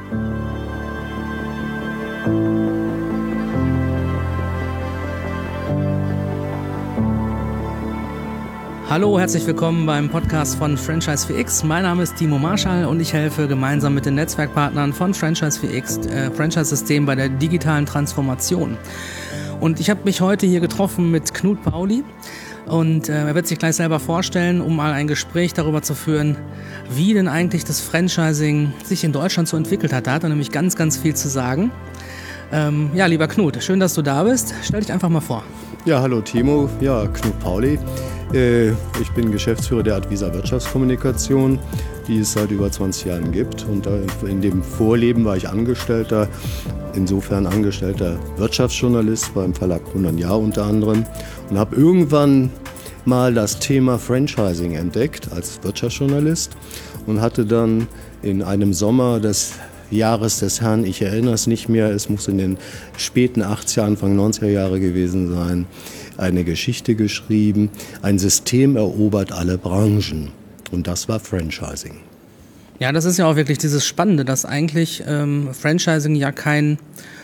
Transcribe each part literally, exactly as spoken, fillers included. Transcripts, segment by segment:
Hallo, herzlich willkommen beim Podcast von Franchise vier X. Mein Name ist Timo Marschall und ich helfe gemeinsam mit den Netzwerkpartnern von Franchise vier X, äh, Franchise-System bei der digitalen Transformation. Und ich habe mich heute hier getroffen mit Knut Pauli und äh, er wird sich gleich selber vorstellen, um mal ein Gespräch darüber zu führen, wie denn eigentlich das Franchising sich in Deutschland so entwickelt hat. Da hat er nämlich ganz, ganz viel zu sagen. Ähm, ja, lieber Knut, schön, dass du da bist. Stell dich einfach mal vor. Ja, hallo Timo. Ja, Knut Pauli. Äh, ich bin Geschäftsführer der Advisa Wirtschaftskommunikation, die es seit über zwanzig Jahren gibt. Und in dem Vorleben war ich Angestellter, insofern angestellter Wirtschaftsjournalist beim Verlag Grund und Jahr unter anderem. Und habe irgendwann mal das Thema Franchising entdeckt als Wirtschaftsjournalist und hatte dann in einem Sommer des Jahres des Herrn, ich erinnere es nicht mehr, es muss in den späten achtziger, Anfang neunziger Jahre gewesen sein, eine Geschichte geschrieben, ein System erobert alle Branchen. Und das war Franchising. Ja, das ist ja auch wirklich dieses Spannende, dass eigentlich ähm, Franchising ja kein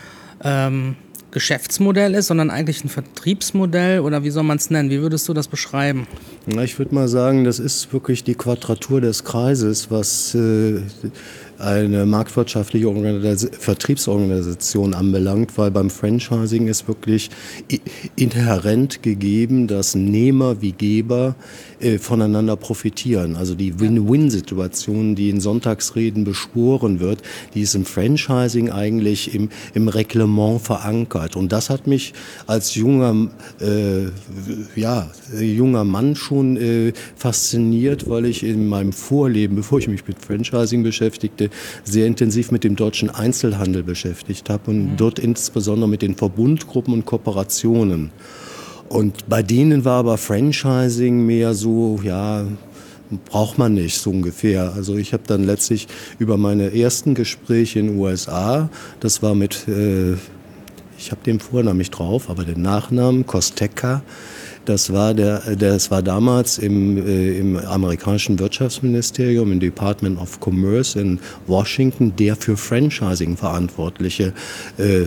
ähm, Geschäftsmodell ist, sondern eigentlich ein Vertriebsmodell, oder wie soll man es nennen? Wie würdest du das beschreiben? Na, ich würde mal sagen, das ist wirklich die Quadratur des Kreises, was äh, eine marktwirtschaftliche Organis- Vertriebsorganisation anbelangt, weil beim Franchising ist wirklich inhärent gegeben, dass Nehmer wie Geber äh, voneinander profitieren. Also die Win-Win-Situation, die in Sonntagsreden beschworen wird, die ist im Franchising eigentlich im, im Reglement verankert. Und das hat mich als junger, äh, ja, junger Mann schon äh, fasziniert, weil ich in meinem Vorleben, bevor ich mich mit Franchising beschäftigte, sehr intensiv mit dem deutschen Einzelhandel beschäftigt habe und mhm. dort insbesondere mit den Verbundgruppen und Kooperationen. Und bei denen war aber Franchising mehr so, ja, braucht man nicht, so ungefähr. Also ich habe dann letztlich über meine ersten Gespräche in den U S A, das war mit, äh, ich habe den Vornamen nicht drauf, aber den Nachnamen, Kosteka, Das war, der, das war damals im, äh, im amerikanischen Wirtschaftsministerium, im Department of Commerce in Washington, der für Franchising verantwortliche äh,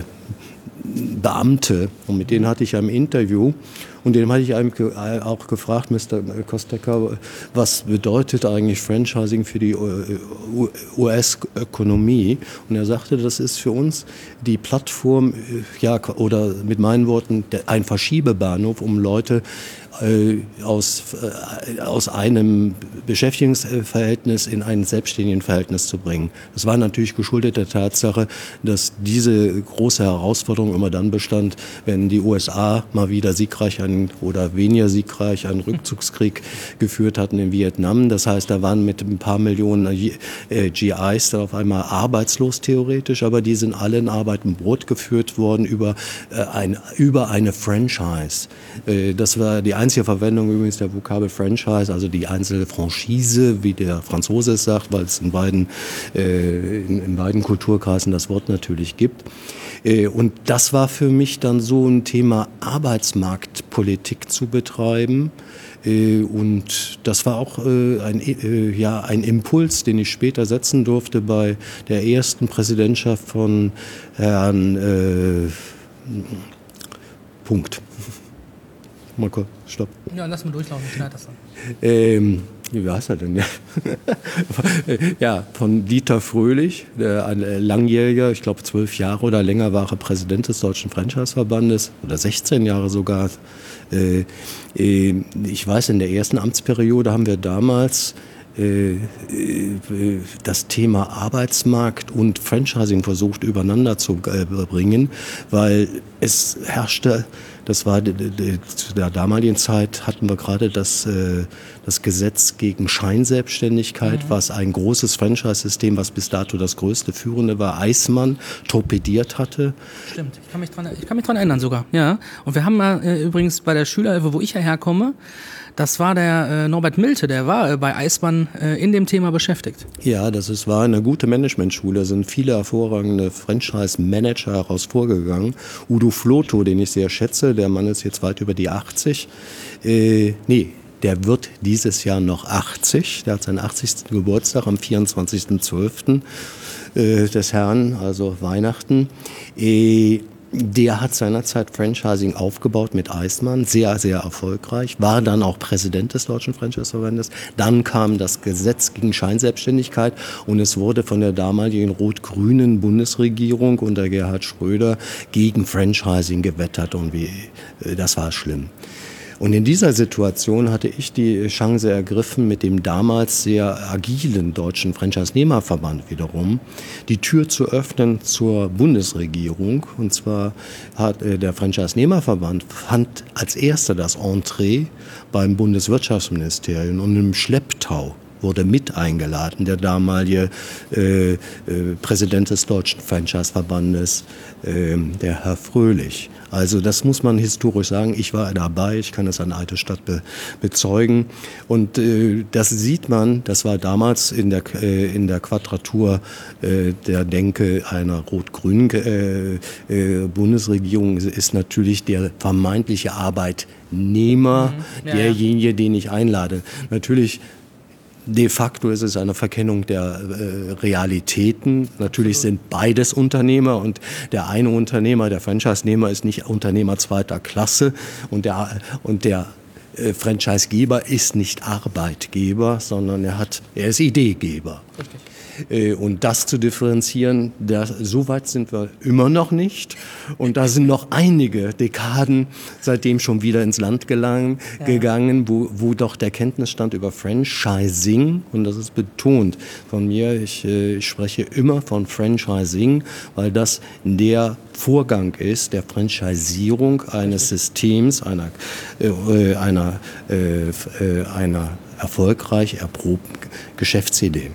Beamte. Und mit denen hatte ich ein Interview. Und dem hatte ich auch gefragt, Mister Kosteka, was bedeutet eigentlich Franchising für die U S-Ökonomie? Und er sagte, das ist für uns die Plattform, ja, oder mit meinen Worten, ein Verschiebebahnhof, um Leute äh, aus, äh, aus einem Beschäftigungsverhältnis in ein selbstständiges Verhältnis zu bringen. Das war natürlich geschuldet der Tatsache, dass diese große Herausforderung immer dann bestand, wenn die U S A mal wieder siegreich einen, oder weniger siegreich einen Rückzugskrieg geführt hatten in Vietnam. Das heißt, da waren mit ein paar Millionen äh, G Is dann auf einmal arbeitslos theoretisch, aber die sind alle in Arbeit und Brot geführt worden über, äh, ein, über eine Franchise. Äh, das war die einzige Verwendung übrigens der Vokabel Franchise, also die einzelne Franchise, wie der Franzose es sagt, weil es in beiden, äh, in, in beiden Kulturkreisen das Wort natürlich gibt. Äh, und das war für mich dann so ein Thema, Arbeitsmarktpolitik zu betreiben. Äh, und das war auch äh, ein, äh, ja, ein Impuls, den ich später setzen durfte bei der ersten Präsidentschaft von Herrn äh, Punkt. Mal kurz, stopp. Ja, lass mal durchlaufen, ich schneide das dann. Ähm, wie heißt er denn? Ja, ja, von Dieter Fröhlich, der ein langjähriger, ich glaube zwölf Jahre oder länger war er Präsident des Deutschen Franchise-Verbandes, oder sechzehn Jahre sogar. Äh, äh, ich weiß, in der ersten Amtsperiode haben wir damals das Thema Arbeitsmarkt und Franchising versucht übereinander zu bringen, weil es herrschte, das war zu der damaligen Zeit, hatten wir gerade das, das Gesetz gegen Scheinselbstständigkeit, mhm. was ein großes Franchise-System, was bis dato das größte führende war, Eismann, torpediert hatte. Stimmt, ich kann mich dran, ich kann mich dran erinnern sogar, ja. Und wir haben äh, übrigens bei der Schülerhilfe, wo ich hierher komme, das war der äh, Norbert Milte, der war äh, bei Eismann äh, in dem Thema beschäftigt. Ja, das ist, war eine gute Managementschule, da sind viele hervorragende Franchise-Manager heraus vorgegangen. Udo Floto, den ich sehr schätze, der Mann ist jetzt weit über die achtzig. Äh, nee, der wird dieses Jahr noch achtzig, der hat seinen achtzigsten Geburtstag am vierundzwanzigsten zwölften äh, des Herrn, also Weihnachten. Äh, Der hat seinerzeit Franchising aufgebaut mit Eismann, sehr, sehr erfolgreich, war dann auch Präsident des Deutschen Franchise-Verbandes. Dann kam das Gesetz gegen Scheinselbstständigkeit und es wurde von der damaligen rot-grünen Bundesregierung unter Gerhard Schröder gegen Franchising gewettert und wie, das war schlimm. Und in dieser Situation hatte ich die Chance ergriffen, mit dem damals sehr agilen Deutschen Franchise-Nehmerverband wiederum die Tür zu öffnen zur Bundesregierung. Und zwar hat äh, der Franchise-Nehmerverband fand als erster das Entree beim Bundeswirtschaftsministerium und im Schlepptau wurde mit eingeladen, der damalige äh, äh, Präsident des Deutschen Franchise-Verbandes, äh, der Herr Fröhlich. Also das muss man historisch sagen. Ich war dabei, ich kann das an Alte Stadt be- bezeugen. Und äh, das sieht man, das war damals in der, äh, in der Quadratur äh, der Denke einer rot-grünen äh, äh, Bundesregierung, ist natürlich der vermeintliche Arbeitnehmer, mhm. ja, derjenige, den ich einlade. Natürlich de facto ist es eine Verkennung der äh, Realitäten. Natürlich sind beides Unternehmer und der eine Unternehmer, der Franchise-Nehmer, ist nicht Unternehmer zweiter Klasse und der, und der äh, Franchise-Geber ist nicht Arbeitgeber, sondern er, hat, er ist Ideegeber. Richtig. Und das zu differenzieren, das, so weit sind wir immer noch nicht. Und da sind noch einige Dekaden seitdem schon wieder ins Land gelang, ja. gegangen, wo, wo doch der Kenntnisstand über Franchising, und das ist betont von mir, ich, ich spreche immer von Franchising, weil das der Vorgang ist der Franchisierung eines Systems, einer, äh, einer, äh, einer erfolgreich erprobten Geschäftsidee.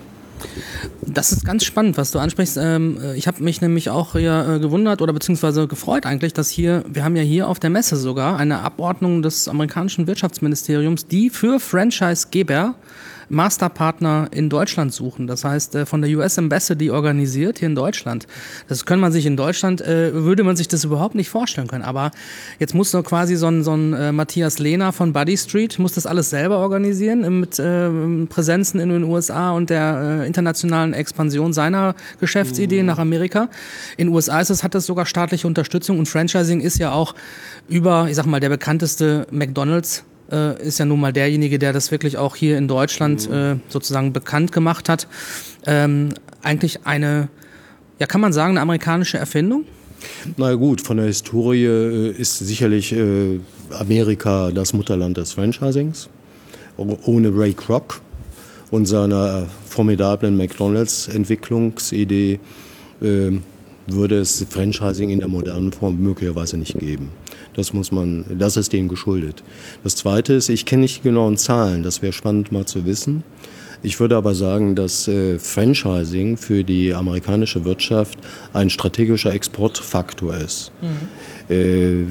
Das ist ganz spannend, was du ansprichst. Ich habe mich nämlich auch hier gewundert oder beziehungsweise gefreut eigentlich, dass hier, wir haben ja hier auf der Messe sogar eine Abordnung des amerikanischen Wirtschaftsministeriums, die für Franchisegeber Masterpartner in Deutschland suchen. Das heißt, von der U S Embassy organisiert hier in Deutschland. Das kann man sich in Deutschland, äh, würde man sich das überhaupt nicht vorstellen können. Aber jetzt muss doch quasi so ein, so ein äh, Matthias Lehner von Buddy Street, muss das alles selber organisieren mit äh, Präsenzen in den U S A und der äh, internationalen Expansion seiner Geschäftsideen mhm. nach Amerika. In den U S A ist es, hat das sogar staatliche Unterstützung und Franchising ist ja auch über, ich sag mal, der bekannteste McDonald's ist ja nun mal derjenige, der das wirklich auch hier in Deutschland äh, sozusagen bekannt gemacht hat. Ähm, eigentlich eine, ja, kann man sagen, eine amerikanische Erfindung? Na gut, von der Historie äh, ist sicherlich äh, Amerika das Mutterland des Franchisings. Ohne Ray Kroc und seiner formidablen McDonalds-Entwicklungsidee äh, würde es Franchising in der modernen Form möglicherweise nicht geben. Das muss man, das ist denen geschuldet. Das Zweite ist, ich kenne nicht die genauen Zahlen, das wäre spannend mal zu wissen. Ich würde aber sagen, dass äh, Franchising für die amerikanische Wirtschaft ein strategischer Exportfaktor ist. Mhm. Äh,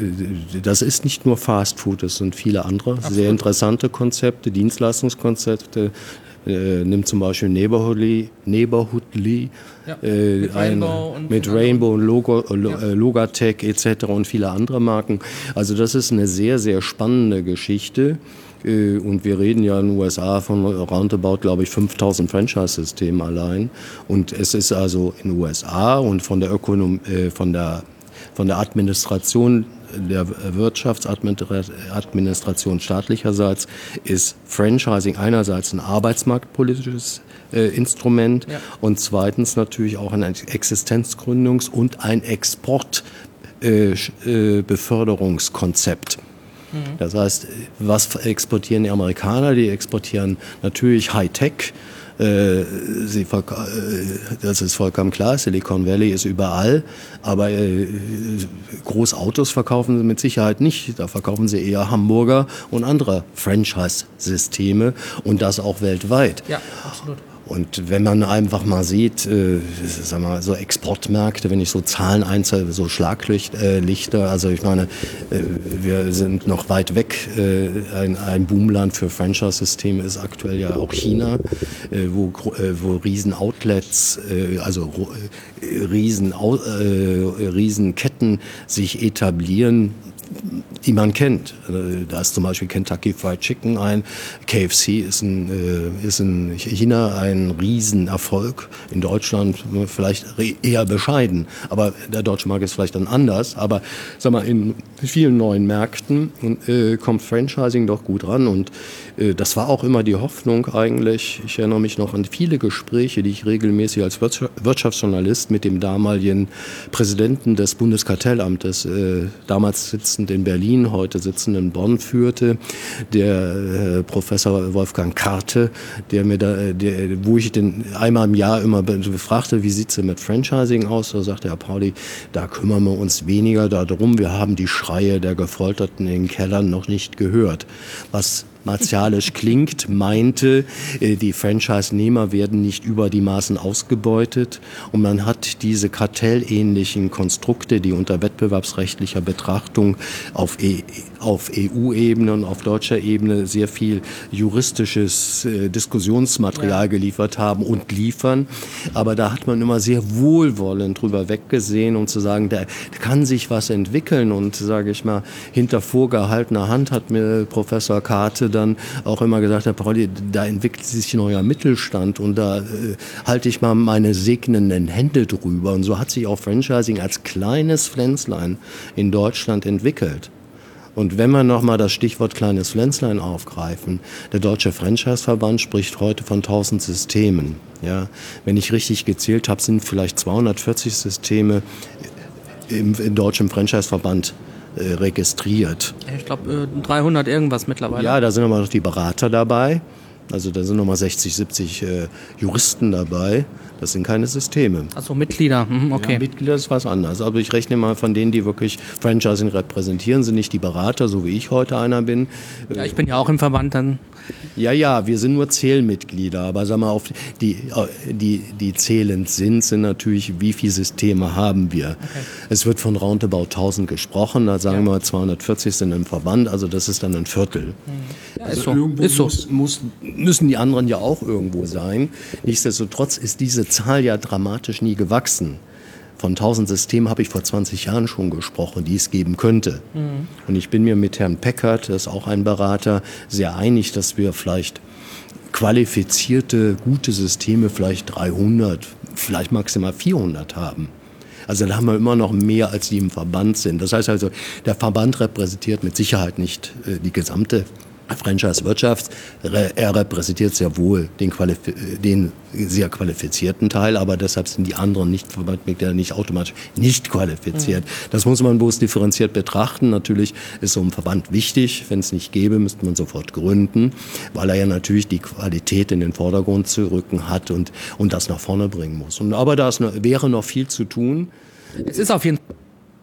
das ist nicht nur Fast Food, es sind viele andere Absolut. sehr interessante Konzepte, Dienstleistungskonzepte. Äh, nimmt zum Beispiel Neighborhoodly, Neighborhoodly ja, äh, mit Rainbow, eine, und, mit Rainbow und Logo, ja. äh, Logatec et cetera und viele andere Marken. Also das ist eine sehr, sehr spannende Geschichte. Äh, und wir reden ja in den U S A von roundabout, glaube ich, fünftausend Franchise-Systemen allein. Und es ist also in den U S A und von der Ökonom- äh, von der, von der Administration der Wirtschaftsadministration staatlicherseits ist Franchising einerseits ein arbeitsmarktpolitisches äh, Instrument ja. und zweitens natürlich auch ein Existenzgründungs- und ein Exportbeförderungskonzept. Äh, äh, mhm. Das heißt, was exportieren die Amerikaner? Die exportieren natürlich Hightech. Sie verka- das ist vollkommen klar, Silicon Valley ist überall, aber äh, Großautos verkaufen sie mit Sicherheit nicht. Da verkaufen sie eher Hamburger und andere Franchise-Systeme und das auch weltweit. Ja, absolut. Und wenn man einfach mal sieht, äh, sag mal, so Exportmärkte, wenn ich so Zahlen einzelne, so Schlaglichter, äh, also ich meine, äh, wir sind noch weit weg. Äh, ein, ein Boomland für Franchise-Systeme ist aktuell ja auch China, äh, wo, äh, wo Riesen-Outlets, äh, also äh, Riesen, äh, Riesenketten sich etablieren, die man kennt. Da ist zum Beispiel Kentucky Fried Chicken ein, K F C ist in, ist in China ein ein Riesenerfolg. In Deutschland vielleicht eher bescheiden, aber der deutsche Markt ist vielleicht dann anders. Aber sag mal, in vielen neuen Märkten äh, kommt Franchising doch gut ran und äh, das war auch immer die Hoffnung eigentlich. Ich erinnere mich noch an viele Gespräche, die ich regelmäßig als Wirtschaftsjournalist mit dem damaligen Präsidenten des Bundeskartellamtes, äh, damals sitzend in Berlin, heute sitzend in Bonn, führte, der äh, Professor Wolfgang Karte, der mir da, der, wo ich den einmal im Jahr immer befragte, wie sieht es denn mit Franchising aus? Da sagte Herr Pauli, da kümmern wir uns weniger darum, wir haben die Schreie der Gefolterten in den Kellern noch nicht gehört. Was martialisch klingt, meinte, die Franchise-Nehmer werden nicht über die Maßen ausgebeutet und man hat diese kartellähnlichen Konstrukte, die unter wettbewerbsrechtlicher Betrachtung auf, e- auf E U-Ebene und auf deutscher Ebene sehr viel juristisches äh, Diskussionsmaterial ja. geliefert haben und liefern. Aber da hat man immer sehr wohlwollend drüber weggesehen, um zu sagen, da kann sich was entwickeln und, sage ich mal, hinter vorgehaltener Hand hat mir Professor Karte dann auch immer gesagt, Herr Pauli, da entwickelt sich ein neuer Mittelstand und da äh, halte ich mal meine segnenden Hände drüber. Und so hat sich auch Franchising als kleines Pflänzlein in Deutschland entwickelt. Und wenn wir nochmal das Stichwort kleines Pflänzlein aufgreifen, der Deutsche Franchise-Verband spricht heute von tausend Systemen. Ja, wenn ich richtig gezählt habe, sind vielleicht zweihundertvierzig Systeme im, im Deutschen Franchise-Verband registriert. Ich glaube äh, dreihundert irgendwas mittlerweile. Ja, da sind aber noch die Berater dabei. Also da sind nochmal sechzig, siebzig äh, Juristen dabei. Das sind keine Systeme. Also Mitglieder, mhm, okay. Ja, Mitglieder ist was anderes. Aber ich rechne mal von denen, die wirklich Franchising repräsentieren, sind nicht die Berater, so wie ich heute einer bin. Ja, ich bin ja auch im Verband dann. Ja, ja, wir sind nur Zählmitglieder. Aber sag mal, auf die, die, die zählend sind, sind natürlich, wie viele Systeme haben wir. Okay. Es wird von roundabout tausend gesprochen. Da sagen ja. wir zweihundertvierzig sind im Verband. Also das ist dann ein Viertel. Ja, also ist so. irgendwo ist so. Muss, muss, müssen die anderen ja auch irgendwo sein. Nichtsdestotrotz ist diese Zahl ja dramatisch nie gewachsen. Von tausend Systemen habe ich vor zwanzig Jahren schon gesprochen, die es geben könnte. Mhm. Und ich bin mir mit Herrn Peckert, das ist auch ein Berater, sehr einig, dass wir vielleicht qualifizierte, gute Systeme vielleicht dreihundert, vielleicht maximal vierhundert haben. Also da haben wir immer noch mehr, als die im Verband sind. Das heißt also, der Verband repräsentiert mit Sicherheit nicht äh, die gesamte Franchise-Wirtschaft. Er repräsentiert sehr wohl den, Qualif- den sehr qualifizierten Teil, aber deshalb sind die anderen Nicht-Verbandmitglieder nicht automatisch nicht qualifiziert. Mhm. Das muss man bloß differenziert betrachten. Natürlich ist so ein Verband wichtig. Wenn es nicht gäbe, müsste man sofort gründen, weil er ja natürlich die Qualität in den Vordergrund zu rücken hat und, und das nach vorne bringen muss. Und, aber da ist noch, wäre noch viel zu tun. Es ist auf jeden Fall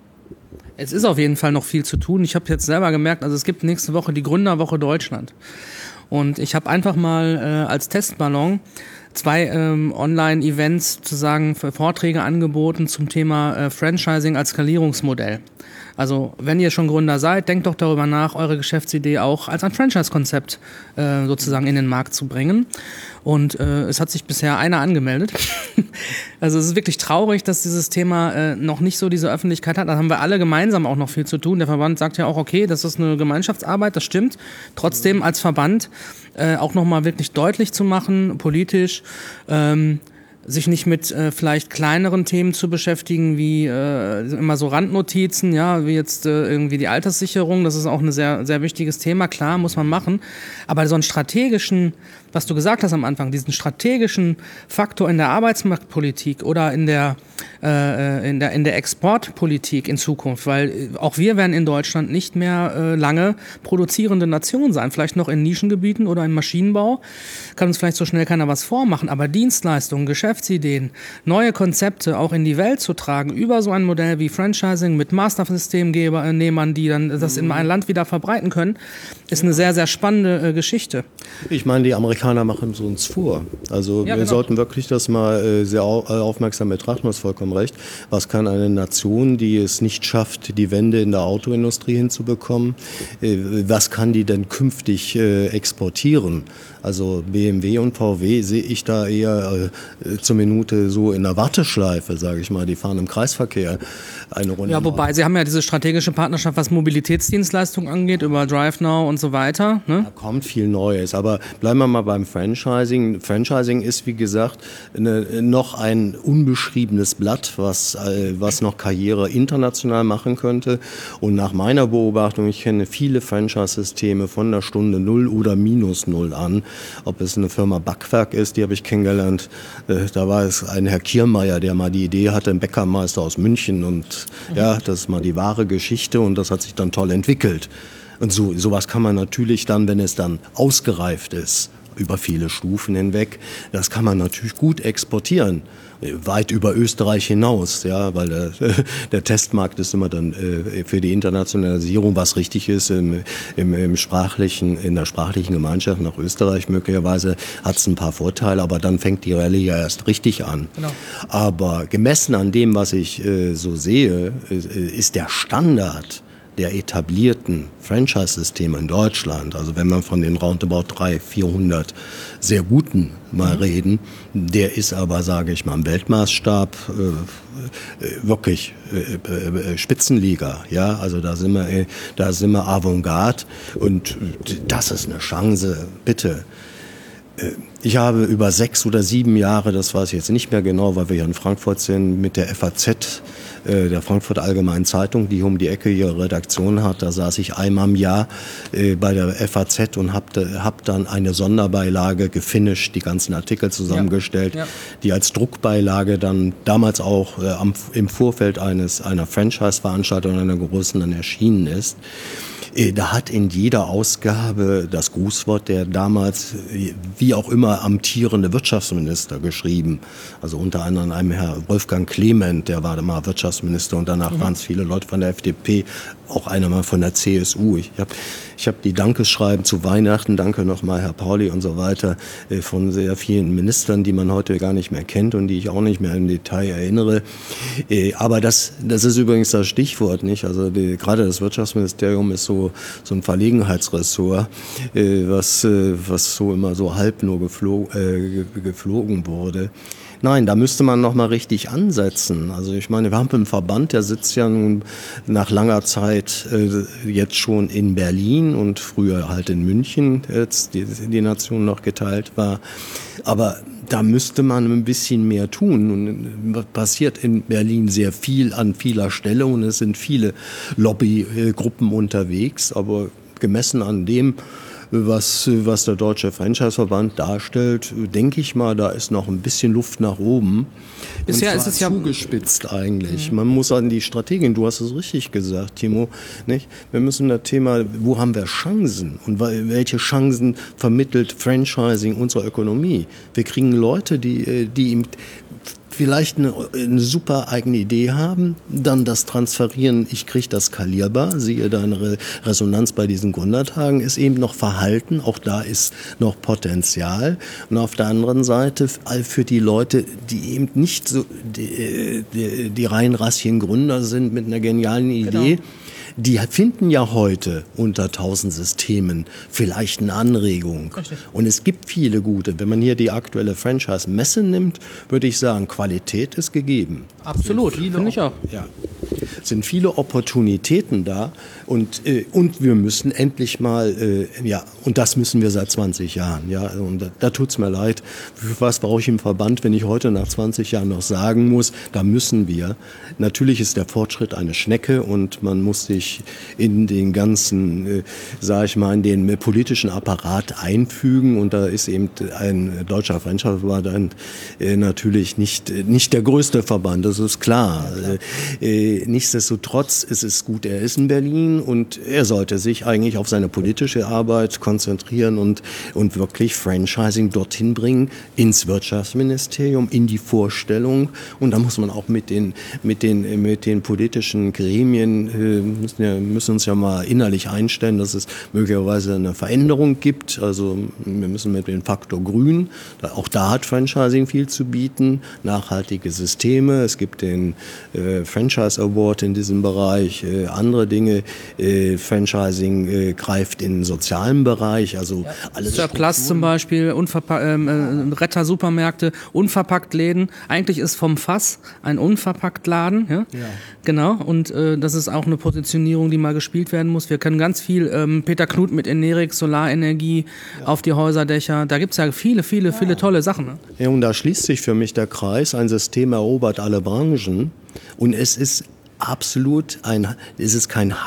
Es ist auf jeden Fall noch viel zu tun. Ich habe jetzt selber gemerkt, also es gibt nächste Woche die Gründerwoche Deutschland. Und ich habe einfach mal äh, als Testballon zwei ähm, Online-Events sozusagen für Vorträge angeboten zum Thema äh, Franchising als Skalierungsmodell. Also wenn ihr schon Gründer seid, denkt doch darüber nach, eure Geschäftsidee auch als ein Franchise-Konzept äh, sozusagen in den Markt zu bringen. Und äh, es hat sich bisher einer angemeldet. Also es ist wirklich traurig, dass dieses Thema äh, noch nicht so diese Öffentlichkeit hat. Da haben wir alle gemeinsam auch noch viel zu tun. Der Verband sagt ja auch, okay, das ist eine Gemeinschaftsarbeit, das stimmt. Trotzdem als Verband äh, auch nochmal wirklich deutlich zu machen, politisch, ähm, sich nicht mit äh, vielleicht kleineren Themen zu beschäftigen, wie äh, immer so Randnotizen, ja, wie jetzt äh, irgendwie die Alterssicherung, das ist auch ein sehr, sehr wichtiges Thema, klar, muss man machen, aber so einen strategischen, was du gesagt hast am Anfang, diesen strategischen Faktor in der Arbeitsmarktpolitik oder in der, äh, in der, in der Exportpolitik in Zukunft, weil auch wir werden in Deutschland nicht mehr äh, lange produzierende Nation sein, vielleicht noch in Nischengebieten oder im Maschinenbau, kann uns vielleicht so schnell keiner was vormachen, aber Dienstleistungen, Geschäftsideen, neue Konzepte auch in die Welt zu tragen, über so ein Modell wie Franchising mit Master-Systemnehmern, die dann das in ein Land wieder verbreiten können, ist eine sehr, sehr spannende äh, Geschichte. Ich meine, die Amerikaner machen es uns vor. Also ja, wir genau. sollten wirklich das mal äh, sehr au- aufmerksam betrachten, du hast vollkommen vollkommen recht. Was kann eine Nation, die es nicht schafft, die Wende in der Autoindustrie hinzubekommen, äh, was kann die denn künftig äh, exportieren? Also B M W und V W sehe ich da eher äh, zur Minute so in der Warteschleife, sage ich mal. Die fahren im Kreisverkehr eine Runde. Ja, wobei Sie haben ja diese strategische Partnerschaft, was Mobilitätsdienstleistungen angeht, über DriveNow und so weiter. Ne? Da kommt viel Neues, aber bleiben wir mal beim Franchising. Franchising ist, wie gesagt, eine, noch ein unbeschriebenes Blatt, was, äh, was noch Karriere international machen könnte. Und nach meiner Beobachtung, ich kenne viele Franchise-Systeme von der Stunde Null oder Minus Null an. Ob es eine Firma Backwerk ist, die habe ich kennengelernt. Äh, da war es ein Herr Kiermeier, der mal die Idee hatte, ein Bäckermeister aus München. Und mhm. ja, das ist mal die wahre Geschichte und das hat sich dann toll entwickelt. Und so sowas kann man natürlich dann, wenn es dann ausgereift ist, über viele Stufen hinweg, das kann man natürlich gut exportieren. Weit über Österreich hinaus, ja, weil der, der Testmarkt ist immer dann äh, für die Internationalisierung, was richtig ist, im, im, im sprachlichen, in der sprachlichen Gemeinschaft nach Österreich möglicherweise hat es ein paar Vorteile, aber dann fängt die Rallye ja erst richtig an. Genau. Aber gemessen an dem, was ich äh, so sehe, äh, ist der Standard der etablierten Franchise-Systeme in Deutschland, also wenn wir von den roundabout dreihundert, vierhundert sehr guten mal mhm. reden, der ist aber, sage ich mal, im Weltmaßstab äh, äh, wirklich äh, äh, Spitzenliga. Ja, also da sind wir, äh, da sind wir Avantgarde und das ist eine Chance, bitte. Ich habe über sechs oder sieben Jahre, das weiß ich jetzt nicht mehr genau, weil wir ja in Frankfurt sind, mit der F A Z, äh, der Frankfurter Allgemeinen Zeitung, die um die Ecke ihre Redaktion hat, da saß ich einmal im Jahr äh, bei der F A Z und habe hab dann eine Sonderbeilage gefinisht, die ganzen Artikel zusammengestellt, ja, ja. die als Druckbeilage dann damals auch äh, am, im Vorfeld eines einer Franchise-Veranstaltung einer großen dann erschienen ist. Da hat in jeder Ausgabe das Grußwort der damals, wie auch immer, amtierende Wirtschaftsminister geschrieben. Also unter anderem einem Herr Wolfgang Clement, der war mal Wirtschaftsminister und danach mhm. waren es viele Leute von der F D P, auch einer mal von der C S U. Ich habe ich hab die Dankesschreiben zu Weihnachten, danke nochmal Herr Pauli und so weiter, von sehr vielen Ministern, die man heute gar nicht mehr kennt und die ich auch nicht mehr im Detail erinnere. Aber das, das ist übrigens das Stichwort, nicht? Also die, gerade das Wirtschaftsministerium ist so so ein Verlegenheitsressort, äh, was, äh, was so immer so halb nur geflo- äh, geflogen wurde. Nein, da müsste man noch mal richtig ansetzen. Also ich meine, wir haben einen Verband, der sitzt ja nun nach langer Zeit äh, jetzt schon in Berlin und früher halt in München, jetzt die, die Nation noch geteilt war. Aber da müsste man ein bisschen mehr tun. Und passiert in Berlin sehr viel an vieler Stelle und es sind viele Lobbygruppen unterwegs. Aber gemessen an dem, was, was der Deutsche Franchise-Verband darstellt, denke ich mal, da ist noch ein bisschen Luft nach oben. Bisher ist es ja zugespitzt eigentlich. Mhm. Man muss an die Strategien, du hast es richtig gesagt, Timo, nicht? Wir müssen das Thema, wo haben wir Chancen und welche Chancen vermittelt Franchising unserer Ökonomie? Wir kriegen Leute, die, die im vielleicht eine, eine super eigene Idee haben, dann das transferieren, ich kriege das skalierbar, siehe deine Re- Resonanz bei diesen Gründertagen, ist eben noch Verhalten, auch da ist noch Potenzial. Und auf der anderen Seite für die Leute, die eben nicht so die, die, die rein rassigen Gründer sind mit einer genialen Idee, genau. Die finden ja heute unter tausend Systemen vielleicht eine Anregung. Richtig. Und es gibt viele gute. Wenn man hier die aktuelle Franchise-Messe nimmt, würde ich sagen, Qualität ist gegeben. Absolut, finde ich auch. Ja. Es sind viele Opportunitäten da und, äh, und wir müssen endlich mal, äh, ja, und das müssen wir seit zwanzig Jahren. Ja, und da, da tut es mir leid. Für was brauche ich im Verband, wenn ich heute nach zwanzig Jahren noch sagen muss, da müssen wir. Natürlich ist der Fortschritt eine Schnecke und man muss sich in den ganzen, äh, sage ich mal, in den politischen Apparat einfügen und da ist eben ein deutscher Franchise-Verband äh, natürlich nicht, nicht der größte Verband, das ist klar. Ja, klar. Äh, Äh, nichtsdestotrotz ist es gut, er ist in Berlin und er sollte sich eigentlich auf seine politische Arbeit konzentrieren und, und wirklich Franchising dorthin bringen, ins Wirtschaftsministerium, in die Vorstellung. Und da muss man auch mit den, mit den, mit den politischen Gremien, äh, müssen, ja, müssen uns ja mal innerlich einstellen, dass es möglicherweise eine Veränderung gibt. Also wir müssen mit dem Faktor Grün, da, auch da hat Franchising viel zu bieten, nachhaltige Systeme. Es gibt den äh, Franchise Award in diesem Bereich, äh, andere Dinge. Äh, Franchising äh, greift in den sozialen Bereich, also ja. alles. Surplus zum Beispiel, Unverpa- ähm, äh, Retter-Supermärkte, Unverpackt-Läden. Eigentlich ist vom Fass ein Unverpackt-Laden. Ja? Ja. Genau, und äh, das ist auch eine Positionierung, die mal gespielt werden muss. Wir können ganz viel, ähm, Peter Knut mit Enerik, Solarenergie ja. auf die Häuserdächer. Da gibt es ja viele, viele, viele tolle Sachen. Ne? Ja, und da schließt sich für mich der Kreis. Ein System erobert alle Branchen. Und es ist absolut ein, es ist kein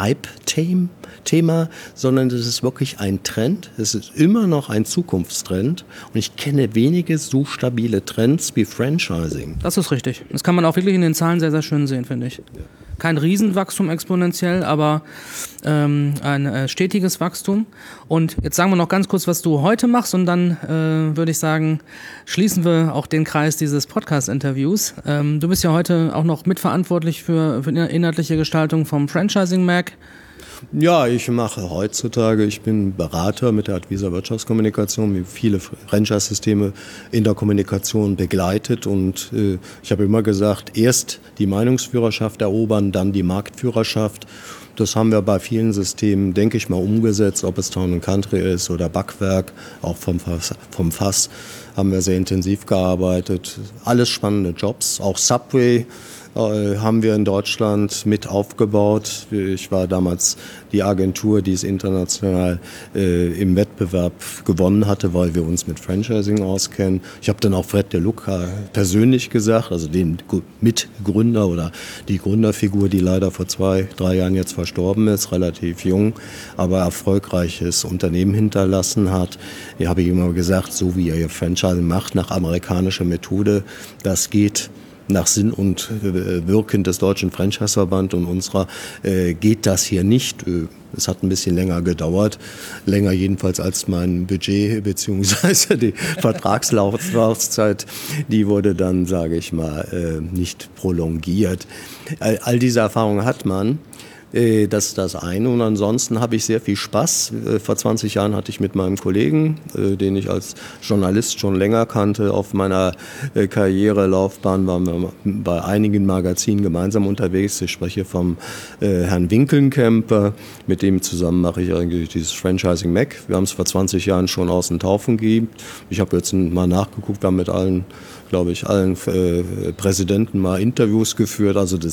Hype-Thema, sondern es ist wirklich ein Trend. Es ist immer noch ein Zukunftstrend. Und ich kenne wenige so stabile Trends wie Franchising. Das ist richtig. Das kann man auch wirklich in den Zahlen sehr, sehr schön sehen, finde ich. Ja. Kein Riesenwachstum exponentiell, aber ähm, ein äh, stetiges Wachstum. Und jetzt sagen wir noch ganz kurz, was du heute machst, und dann äh, würde ich sagen, schließen wir auch den Kreis dieses Podcast-Interviews. Ähm, du bist ja heute auch noch mitverantwortlich für, für die inhaltliche Gestaltung vom Franchising-Mac. Ja, ich mache heutzutage, ich bin Berater mit der Advisa Wirtschaftskommunikation, wie viele Franchise-Systeme in der Kommunikation begleitet, und äh, ich habe immer gesagt, erst die Meinungsführerschaft erobern, dann die Marktführerschaft. Das haben wir bei vielen Systemen, denke ich mal, umgesetzt, ob es Town and Country ist oder Backwerk, auch vom Fass, vom Fass haben wir sehr intensiv gearbeitet. Alles spannende Jobs, auch Subway äh, haben wir in Deutschland mit aufgebaut. Ich war damals die Agentur, die es international äh, im Wettbewerb gewonnen hatte, weil wir uns mit Franchising auskennen. Ich habe dann auch Fred De Luca persönlich gesagt, also den Mitgründer oder die Gründerfigur, die leider vor zwei, drei Jahren jetzt verstorben ist, relativ jung, aber erfolgreiches Unternehmen hinterlassen hat. Ich habe ihm immer gesagt, so wie ihr Franchising macht, nach amerikanischer Methode, das geht nach Sinn und Wirken des Deutschen Franchise-Verbands und unserer äh, geht das hier nicht. Es hat ein bisschen länger gedauert, länger jedenfalls als mein Budget bzw. die Vertragslaufzeit, die wurde dann, sage ich mal, äh, nicht prolongiert. All, all diese Erfahrungen hat man. Das ist das eine. Und ansonsten habe ich sehr viel Spaß. Vor zwanzig Jahren hatte ich mit meinem Kollegen, den ich als Journalist schon länger kannte, auf meiner Karrierelaufbahn waren wir bei einigen Magazinen gemeinsam unterwegs. Ich spreche vom Herrn Winkelkemper. Mit dem zusammen mache ich eigentlich dieses Franchising Mac. Wir haben es vor zwanzig Jahren schon aus den Taufen gegeben. Ich habe jetzt mal nachgeguckt, wir haben mit allen, glaube ich, allen Präsidenten mal Interviews geführt. Also das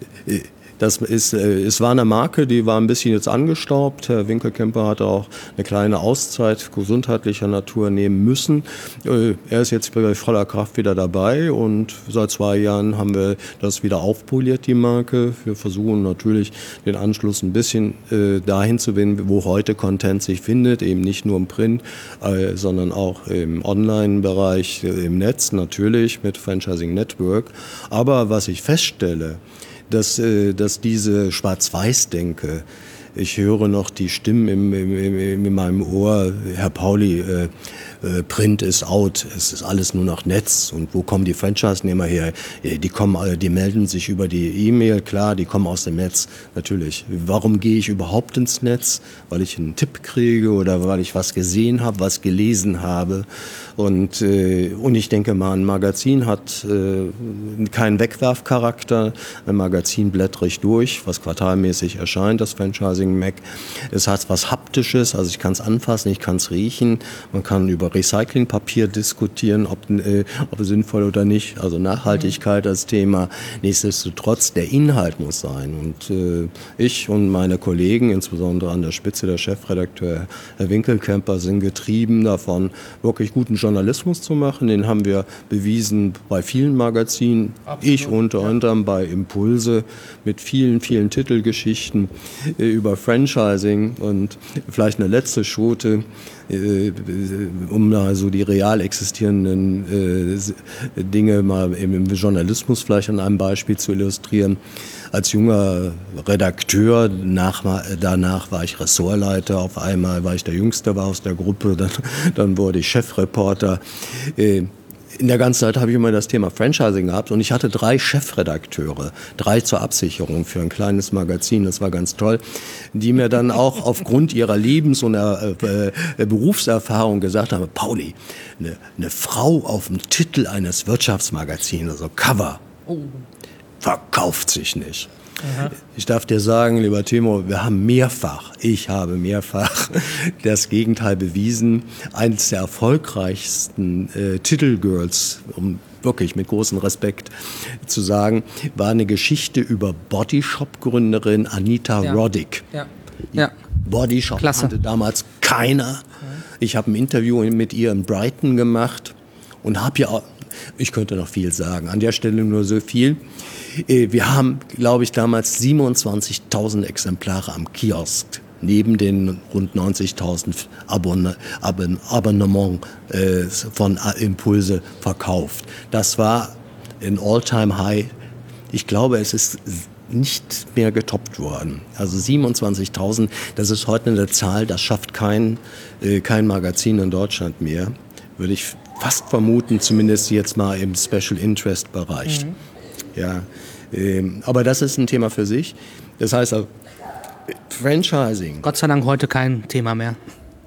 Das ist, es war eine Marke, die war ein bisschen jetzt angestaubt. Herr Winkelkemper hatte auch eine kleine Auszeit gesundheitlicher Natur nehmen müssen. Er ist jetzt bei voller Kraft wieder dabei, und seit zwei Jahren haben wir das wieder aufpoliert, die Marke. Wir versuchen natürlich den Anschluss ein bisschen dahin zu binden, wo heute Content sich findet, eben nicht nur im Print, sondern auch im Online-Bereich, im Netz natürlich mit Franchising Network. Aber was ich feststelle, Dass, dass diese Schwarz-Weiß-Denke, ich höre noch die Stimmen im, im, in meinem Ohr, Herr Pauli, äh, äh, Print ist out, es ist alles nur noch Netz, und wo kommen die Franchise-Nehmer her? Die kommen, die melden sich über die E-Mail, klar, die kommen aus dem Netz, natürlich. Warum gehe ich überhaupt ins Netz? Weil ich einen Tipp kriege oder weil ich was gesehen habe, was gelesen habe. Und, äh, und ich denke mal, ein Magazin hat äh, keinen Wegwerfcharakter. Ein Magazin blättere ich durch, was quartalmäßig erscheint, das Franchising Mac. Es hat was Haptisches, also ich kann es anfassen, ich kann es riechen. Man kann über Recyclingpapier diskutieren, ob, äh, ob sinnvoll oder nicht. Also Nachhaltigkeit als Thema. Nichtsdestotrotz, der Inhalt muss sein. Und äh, ich und meine Kollegen, insbesondere an der Spitze der Chefredakteur Herr Winkelkemper, sind getrieben davon, wirklich guten Journalismus zu machen. Den haben wir bewiesen bei vielen Magazinen. Absolut. Ich unter anderem bei Impulse mit vielen, vielen Titelgeschichten äh, über Thema Franchising und vielleicht eine letzte Schote, äh, um da so die real existierenden äh, Dinge mal im Journalismus vielleicht an einem Beispiel zu illustrieren. Als junger Redakteur, nach, danach war ich Ressortleiter, auf einmal war ich der Jüngste war aus der Gruppe, dann, dann wurde ich Chefreporter. In der ganzen Zeit habe ich immer das Thema Franchising gehabt und ich hatte drei Chefredakteure, drei zur Absicherung für ein kleines Magazin, das war ganz toll, die mir dann auch aufgrund ihrer Lebens- und äh, äh, Berufserfahrung gesagt haben, Pauli, eine, eine Frau auf dem Titel eines Wirtschaftsmagazins, also Cover, oh. verkauft sich nicht. Aha. Ich darf dir sagen, lieber Timo, wir haben mehrfach, ich habe mehrfach das Gegenteil bewiesen. Eines der erfolgreichsten äh, Titelgirls, um wirklich mit großem Respekt zu sagen, war eine Geschichte über Bodyshop-Gründerin Anita ja. Roddick. Ja. Ja. Bodyshop hatte damals keiner. Ich habe ein Interview mit ihr in Brighton gemacht und habe ja, ich könnte noch viel sagen, an der Stelle nur so viel. Wir haben, glaube ich, damals siebenundzwanzigtausend Exemplare am Kiosk, neben den rund neunzigtausend Abonne, Abon, Abonnement äh, von Impulse verkauft. Das war ein All-Time-High. Ich glaube, es ist nicht mehr getoppt worden. Also siebenundzwanzigtausend, das ist heute eine Zahl, das schafft kein, äh, kein Magazin in Deutschland mehr. Würde ich fast vermuten, zumindest jetzt mal im Special Interest Bereich. Mhm. Ja, ähm, aber das ist ein Thema für sich. Das heißt, äh, Franchising. Gott sei Dank heute kein Thema mehr.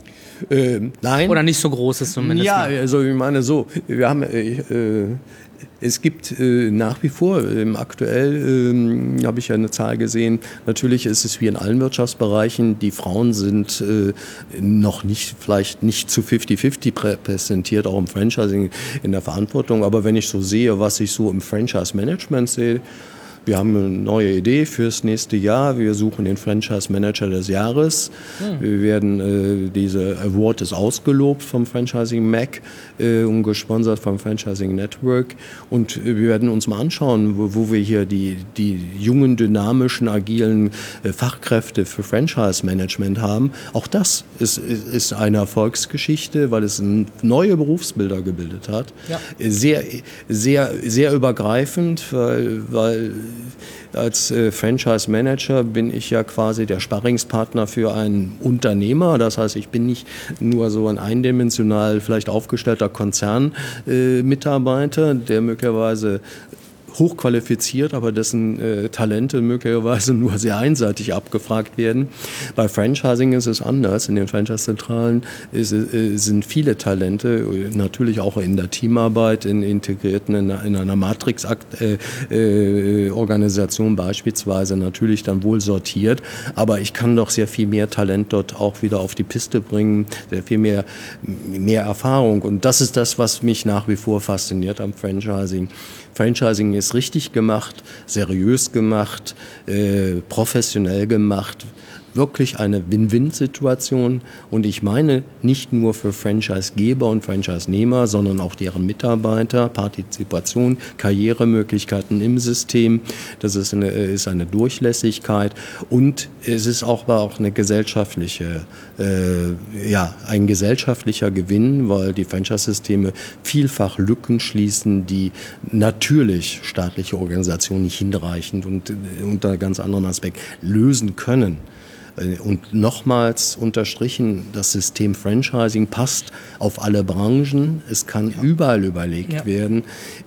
Ähm, nein. Oder nicht so großes zumindest. Ja, also ich meine so, wir haben, äh, äh, es gibt äh, nach wie vor, ähm, aktuell äh, habe ich ja eine Zahl gesehen, natürlich ist es wie in allen Wirtschaftsbereichen, die Frauen sind äh, noch nicht, vielleicht nicht zu fifty fifty repräsentiert, auch im Franchising in der Verantwortung, aber wenn ich so sehe, was ich so im Franchise-Management sehe, wir haben eine neue Idee fürs nächste Jahr. Wir suchen den Franchise Manager des Jahres. Hm. Wir werden, äh, diese Award ist ausgelobt vom Franchising Mac äh, und gesponsert vom Franchising Network. Und äh, wir werden uns mal anschauen, wo, wo wir hier die, die jungen, dynamischen, agilen äh, Fachkräfte für Franchise Management haben. Auch das ist, ist, ist eine Erfolgsgeschichte, weil es neue Berufsbilder gebildet hat. Ja. Sehr, sehr, sehr übergreifend, weil, weil als äh, Franchise-Manager bin ich ja quasi der Sparringspartner für einen Unternehmer. Das heißt, ich bin nicht nur so ein eindimensional vielleicht aufgestellter Konzernmitarbeiter, äh, der möglicherweise hochqualifiziert, aber dessen äh, Talente möglicherweise nur sehr einseitig abgefragt werden. Bei Franchising ist es anders. In den Franchise-Zentralen ist, äh, sind viele Talente, natürlich auch in der Teamarbeit, in integrierten, in, in einer Matrix-Organisation äh, äh, beispielsweise natürlich dann wohl sortiert. Aber ich kann doch sehr viel mehr Talent dort auch wieder auf die Piste bringen, sehr viel mehr, mehr Erfahrung. Und das ist das, was mich nach wie vor fasziniert am Franchising. Franchising ist richtig gemacht, seriös gemacht, äh, professionell gemacht, wirklich eine Win-Win-Situation. Und ich meine nicht nur für Franchisegeber und Franchisenehmer, sondern auch deren Mitarbeiter, Partizipation, Karrieremöglichkeiten im System. Das ist eine, ist eine Durchlässigkeit und es ist auch, auch eine gesellschaftliche, äh, ja, ein gesellschaftlicher Gewinn, weil die Franchise-Systeme vielfach Lücken schließen, die natürlich staatliche Organisationen nicht hinreichend und unter ganz anderen Aspekt lösen können. Und nochmals unterstrichen, das System Franchising passt auf alle Branchen. Es kann ja. überall überlegt ja. werden.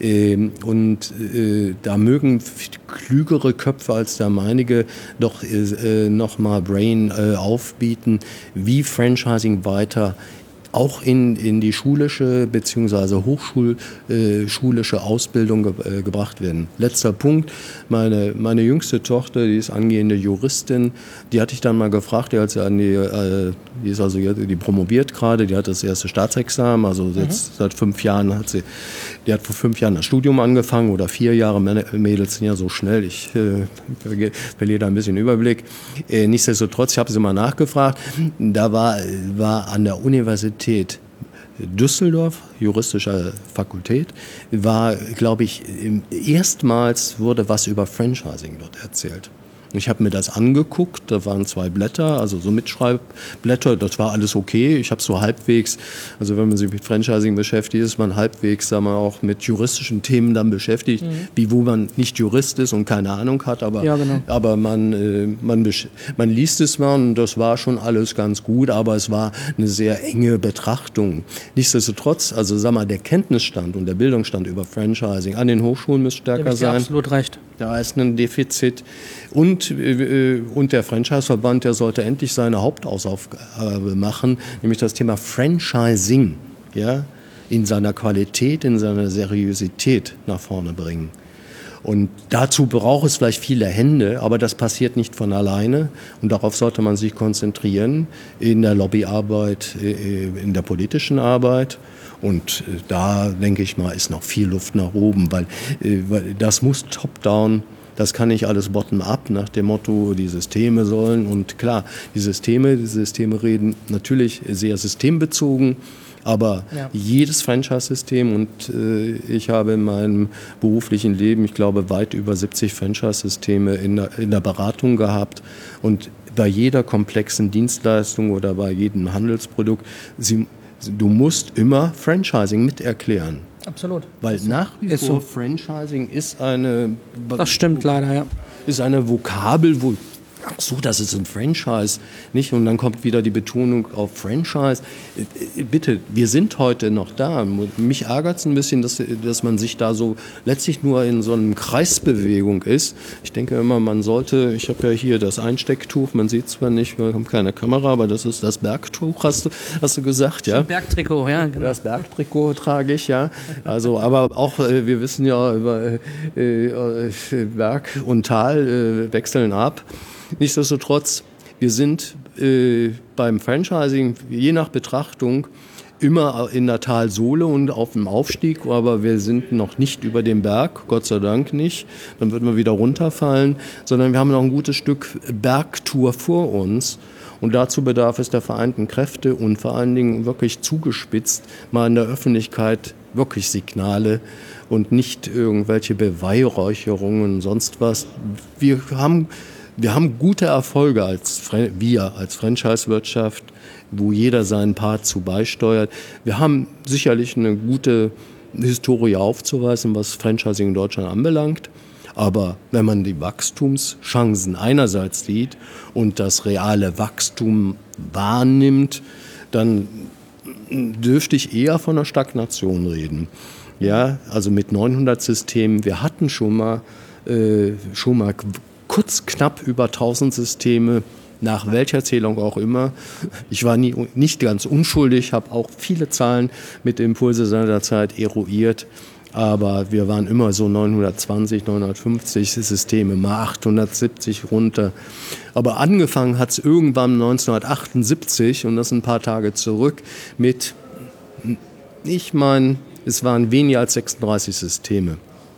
Und da mögen klügere Köpfe als der meinige doch nochmal Brain aufbieten, wie Franchising weiter auch in, in die schulische bzw. hochschulische äh, Ausbildung ge, äh, gebracht werden. Letzter Punkt, meine, meine jüngste Tochter, die ist angehende Juristin, die hatte ich dann mal gefragt, die, hat sie an die, äh, die ist also die promoviert gerade, die hat das erste Staatsexamen, also jetzt, mhm. seit fünf Jahren hat sie, die hat vor fünf Jahren das Studium angefangen oder vier Jahre, Mädels sind ja so schnell, ich äh, verliere da ein bisschen Überblick. Äh, nichtsdestotrotz, ich habe sie mal nachgefragt, da war, war an der Universität Düsseldorf, juristische Fakultät, war, glaube ich, erstmals wurde was über Franchising dort erzählt. Ich habe mir das angeguckt, da waren zwei Blätter, also so Mitschreibblätter, das war alles okay. Ich habe so halbwegs, also wenn man sich mit Franchising beschäftigt, ist man halbwegs, sagen wir, auch mit juristischen Themen dann beschäftigt, mhm. wie wo man nicht Jurist ist und keine Ahnung hat, aber, ja, genau. aber man, äh, man, man liest es mal und das war schon alles ganz gut, aber es war eine sehr enge Betrachtung. Nichtsdestotrotz, also sag mal, der Kenntnisstand und der Bildungsstand über Franchising an den Hochschulen müsste stärker sein. Absolut recht. Da ist ein Defizit. Und, äh, und der Franchise-Verband, der sollte endlich seine Hauptausaufgabe machen, nämlich das Thema Franchising, ja, in seiner Qualität, in seiner Seriosität nach vorne bringen. Und dazu braucht es vielleicht viele Hände, aber das passiert nicht von alleine. Und darauf sollte man sich konzentrieren in der Lobbyarbeit, in der politischen Arbeit. Und da, denke ich mal, ist noch viel Luft nach oben, weil, weil das muss top-down, das kann nicht alles bottom-up nach dem Motto, die Systeme sollen. Und klar, die Systeme, die Systeme reden natürlich sehr systembezogen, aber ja. jedes Franchise-System, und äh, ich habe in meinem beruflichen Leben, ich glaube, weit über siebzig Franchise-Systeme in der, in der Beratung gehabt. Und bei jeder komplexen Dienstleistung oder bei jedem Handelsprodukt, sie, du musst immer Franchising mit erklären. Absolut. Weil ist nach wie ist vor so. Franchising ist eine... Das stimmt leider, ja. Ist eine Vokabel, wo... Ach so, das ist ein Franchise, nicht? Und dann kommt wieder die Betonung auf Franchise. Bitte, wir sind heute noch da. Mich ärgert es ein bisschen, dass, dass man sich da so letztlich nur in so einer Kreisbewegung ist. Ich denke immer, man sollte, ich habe ja hier das Einstecktuch, man sieht zwar nicht, wir haben keine Kamera, aber das ist das Bergtuch, hast du, hast du gesagt, ja? Das Bergtrikot, ja. Genau. Das Bergtrikot trage ich, ja. Also, aber auch, wir wissen ja, über äh, Berg und Tal äh, wechseln ab. Nichtsdestotrotz, wir sind äh, beim Franchising je nach Betrachtung immer in der Talsohle und auf dem Aufstieg, aber wir sind noch nicht über dem Berg, Gott sei Dank nicht, dann würden wir wieder runterfallen, sondern wir haben noch ein gutes Stück Bergtour vor uns. Und dazu bedarf es der vereinten Kräfte und vor allen Dingen wirklich zugespitzt, mal in der Öffentlichkeit wirklich Signale und nicht irgendwelche Beweihräucherungen und sonst was. Wir haben Wir haben gute Erfolge als wir als Franchise-Wirtschaft, wo jeder seinen Part zu beisteuert. Wir haben sicherlich eine gute Historie aufzuweisen, was Franchising in Deutschland anbelangt. Aber wenn man die Wachstumschancen einerseits sieht und das reale Wachstum wahrnimmt, dann dürfte ich eher von einer Stagnation reden. Ja, also mit neunhundert Systemen. Wir hatten schon mal, äh, schon mal kurz knapp über tausend Systeme, nach welcher Zählung auch immer. Ich war nie, nicht ganz unschuldig, habe auch viele Zahlen mit Impulse seiner Zeit eruiert, aber wir waren immer so neunhundertzwanzig, neunhundertfünfzig Systeme, mal achthundertsiebzig runter. Aber angefangen hat es irgendwann neunzehnhundertachtundsiebzig, und das ist ein paar Tage zurück, mit, ich meine, es waren weniger als sechsunddreißig Systeme.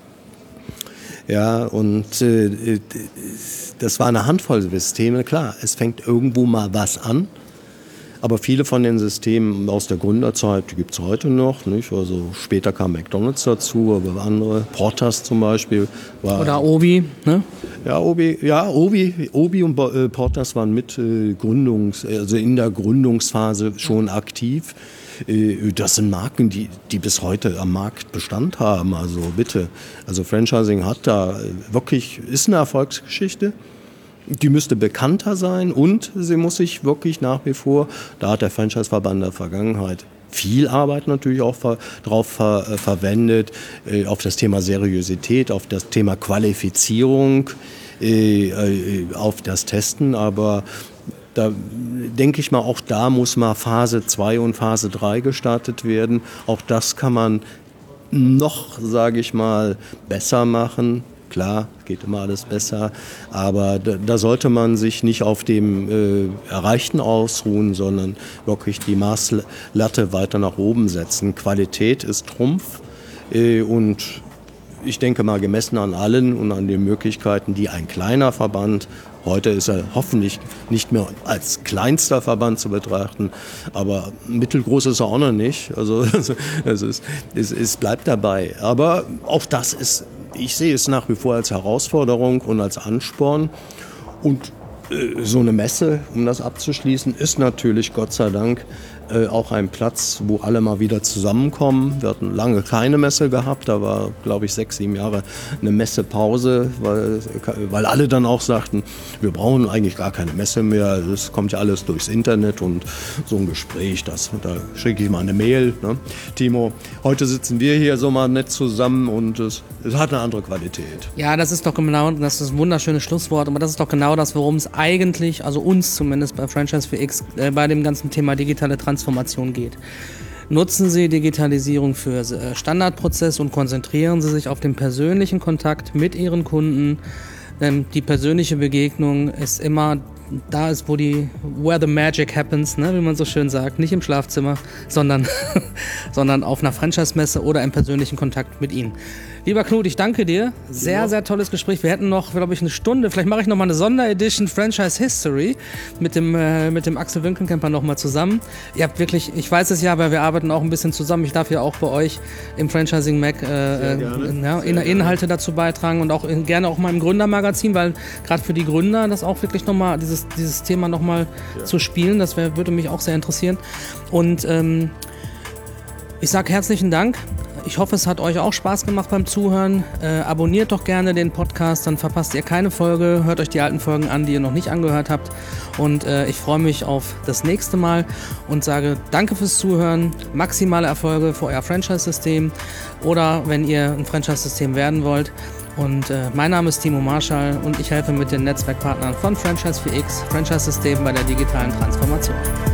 Ja, und äh, das war eine Handvoll Systeme. Klar, es fängt irgendwo mal was an, aber viele von den Systemen aus der Gründerzeit, die gibt es heute noch, nicht? Also später kam McDonald's dazu, aber andere, Portas zum Beispiel. War, Oder Obi, ne? Ja, Obi, ja, Obi, Obi und äh, Portas waren mit äh, Gründungs, also in der Gründungsphase schon aktiv. Das sind Marken, die, die bis heute am Markt Bestand haben. Also bitte, also Franchising hat da wirklich, ist eine Erfolgsgeschichte. Die müsste bekannter sein und sie muss sich wirklich nach wie vor, da hat der Franchise-Verband der Vergangenheit viel Arbeit natürlich auch ver, drauf ver, äh, verwendet, äh, auf das Thema Seriosität, auf das Thema Qualifizierung, äh, äh, auf das Testen, aber da denke ich mal, auch da muss mal Phase zwei und Phase drei gestartet werden. Auch das kann man noch, sage ich mal, besser machen. Klar, geht immer alles besser, aber da, da sollte man sich nicht auf dem äh, Erreichten ausruhen, sondern wirklich die Maßlatte weiter nach oben setzen. Qualität ist Trumpf äh, und ich denke mal, gemessen an allen und an den Möglichkeiten, die ein kleiner Verband, heute ist er hoffentlich nicht mehr als kleinster Verband zu betrachten, aber mittelgroß ist er auch noch nicht. Also es, ist, es, es bleibt dabei. Aber auch das ist, ich sehe es nach wie vor als Herausforderung und als Ansporn. Und äh, so eine Messe, um das abzuschließen, ist natürlich Gott sei Dank äh, auch ein Platz, wo alle mal wieder zusammenkommen. Wir hatten lange keine Messe gehabt, da war, glaube ich, sechs, sieben Jahre eine Messepause, weil, weil alle dann auch sagten, wir brauchen eigentlich gar keine Messe mehr, das kommt ja alles durchs Internet und so ein Gespräch, das, da schicke ich mal eine Mail. Ne? Timo, heute sitzen wir hier so mal nett zusammen und es, es hat eine andere Qualität. Ja, das ist doch genau, das ist ein wunderschönes Schlusswort, aber das ist doch genau das, worum es eigentlich, also uns zumindest bei Franchise für X, äh, bei dem ganzen Thema digitale Transformation geht. Nutzen Sie Digitalisierung für äh, Standardprozesse und konzentrieren Sie sich auf den persönlichen Kontakt mit Ihren Kunden. Ähm, die persönliche Begegnung ist immer da ist, wo die, where the magic happens, ne, wie man so schön sagt, nicht im Schlafzimmer, sondern, sondern auf einer Franchise-Messe oder im persönlichen Kontakt mit Ihnen. Lieber Knut, ich danke dir. Sehr, ja. sehr tolles Gespräch. Wir hätten noch, glaube ich, eine Stunde. Vielleicht mache ich noch mal eine Sonderedition Franchise History mit dem, äh, mit dem Axel Winkelkemper noch mal zusammen. Ihr habt wirklich, ich weiß es ja, aber wir arbeiten auch ein bisschen zusammen. Ich darf ja auch bei euch im Franchising Mac äh, äh, ja, in, Inhalte dazu beitragen und auch in, gerne auch mal im Gründermagazin, weil gerade für die Gründer das auch wirklich noch mal, dieses, dieses Thema noch mal ja. zu spielen, das wär, würde mich auch sehr interessieren. Und ähm, ich sage herzlichen Dank. Ich hoffe, es hat euch auch Spaß gemacht beim Zuhören. Äh, abonniert doch gerne den Podcast, dann verpasst ihr keine Folge. Hört euch die alten Folgen an, die ihr noch nicht angehört habt. Und äh, ich freue mich auf das nächste Mal und sage danke fürs Zuhören. Maximale Erfolge für euer Franchise-System oder wenn ihr ein Franchise-System werden wollt. Und äh, mein Name ist Timo Marschall und ich helfe mit den Netzwerkpartnern von Franchise vier X, Franchise-System bei der digitalen Transformation.